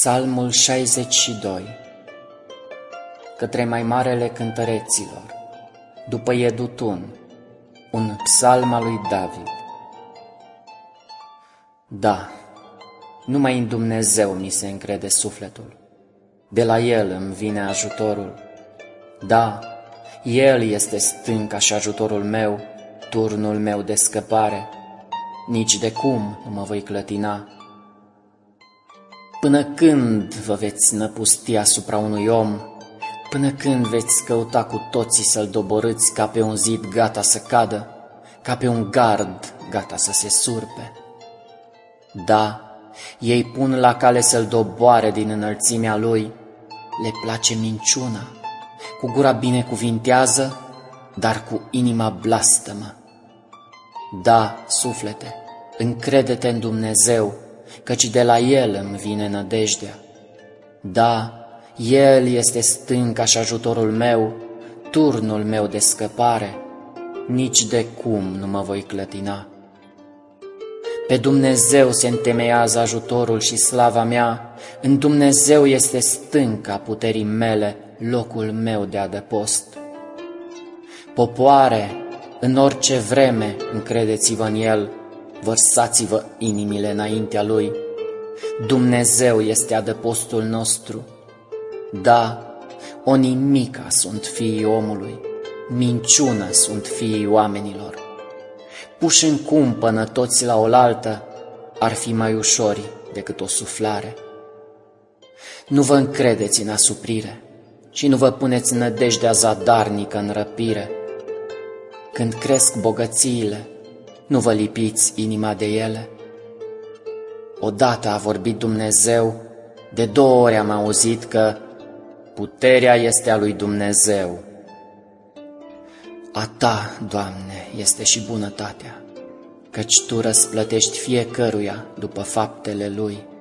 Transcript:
Psalmul 62. Către mai marele cântăreților, după Iedutun, un psalm al lui David. Da, numai în Dumnezeu mi se încrede sufletul, de la El îmi vine ajutorul. Da, El este stânca și ajutorul meu, turnul meu de scăpare, nici de cum nu mă voi clătina. Până când vă veți năpusti asupra unui om? Până când veți căuta cu toții să-l doborâți ca pe un zid gata să cadă, ca pe un gard gata să se surpe? Da, ei pun la cale să-l doboare din înălțimea lui, le place minciuna, cu gura binecuvintează, dar cu inima blastămă. Da, suflete, încrede-te în Dumnezeu, căci de la El îmi vine nădejdea. Da, El este stânca și ajutorul meu, turnul meu de scăpare, nici de cum nu mă voi clătina. Pe Dumnezeu se întemeiază ajutorul și slava mea, în Dumnezeu este stânca puterii mele, locul meu de adăpost. Popoare, în orice vreme încredeți-vă în El, vărsați-vă inimile înaintea Lui. Dumnezeu este adăpostul nostru. Da, o nimica sunt fiii omului, minciună sunt fiii oamenilor. Puși în cumpănă toți la oaltă, ar fi mai ușori decât o suflare. Nu vă încredeți în asuprire și nu vă puneți nădejdea zadarnică în răpire. Când cresc bogățiile, nu vă lipiți inima de ele. Odată a vorbit Dumnezeu, de 2 ori am auzit că puterea este a lui Dumnezeu. A Ta, Doamne, este și bunătatea, căci Tu răsplătești fiecăruia după faptele lui.